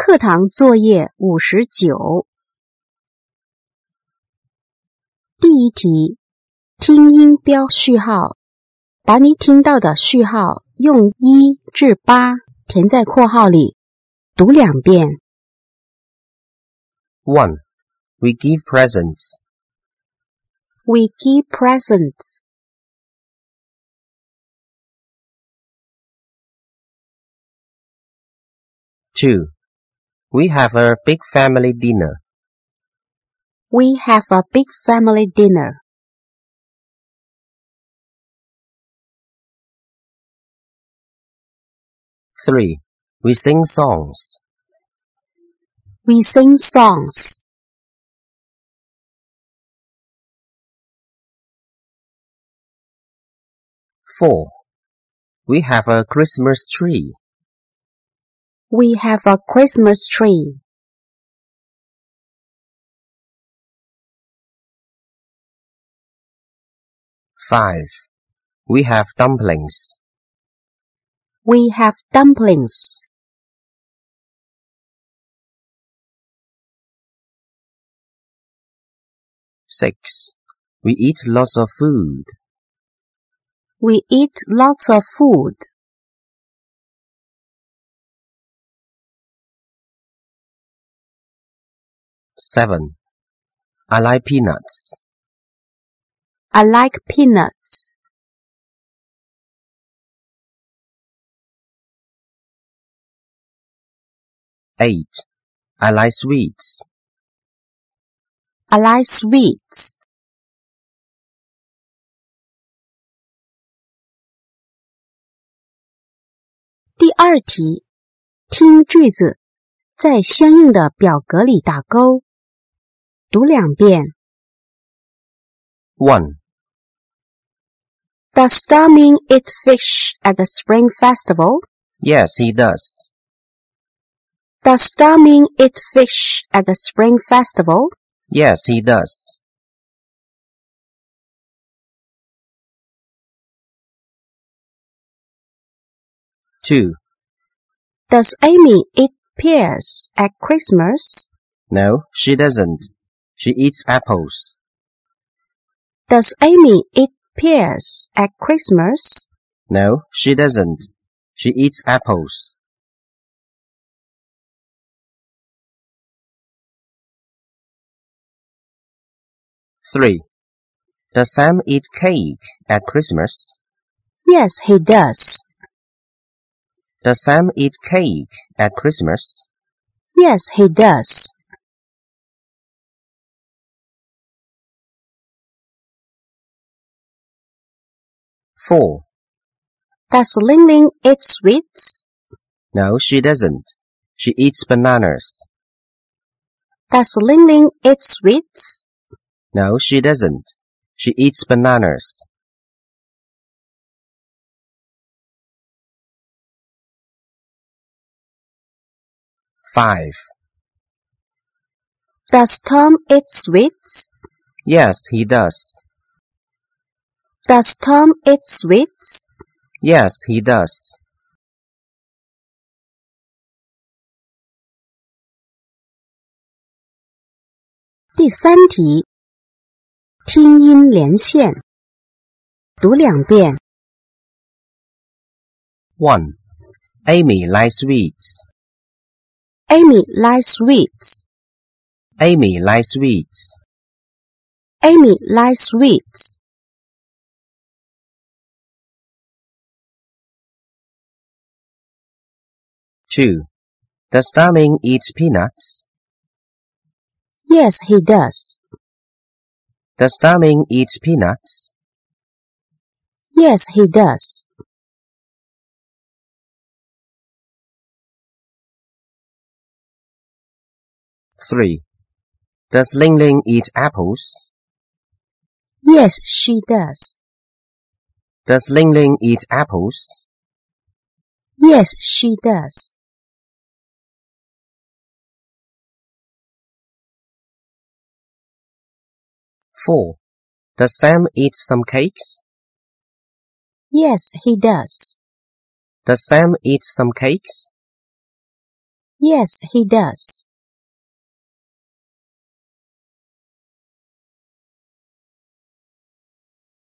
课堂作业59。第一题，听音标序号，把你听到的序号用1至8填在括号里，读2遍。 1. We give presents. We give presents. 2. We have a big family dinner. We have a big family dinner. 3. We sing songs. We sing songs. 4. We have a Christmas tree. We have a Christmas tree. 5. We have dumplings. We have dumplings. 6. We eat lots of food. We eat lots of food. 7. I like peanuts. I like peanuts. 8. I like sweets. I like sweets. 第二题，听句子，在相应的表格里打勾，读2遍。 1. Does Starmin eat fish at the Spring Festival? Yes, he does. Does Starmin eat fish at the Spring Festival? Yes, he does. 2. Does Amy eat pears at Christmas? No, she doesn't. She eats apples. Does Amy eat pears at Christmas? No, she doesn't. She eats apples. 3. Does Sam eat cake at Christmas? Yes, he does. Does Sam eat cake at Christmas? Yes, he does. 4. Does Ling Ling eat sweets? No, she doesn't. She eats bananas. Does Ling Ling eat sweets? No, she doesn't. She eats bananas. 5. Does Tom eat sweets? Yes, he does. Does Tom eat sweets? Yes, he does. 第三题，听音连线，读2遍。 1. Amy likes sweets. Amy likes sweets. Amy likes sweets. Amy likes sweets. 2. Does Starmin eat peanuts? Yes, he does. Does Starmin eat peanuts? Yes, he does. 3. Does Ling Ling eat apples? Yes, she does. Does Ling Ling eat apples? Yes, she does. 4. Does Sam eat some cakes? Yes, he does. Does Sam eat some cakes? Yes, he does.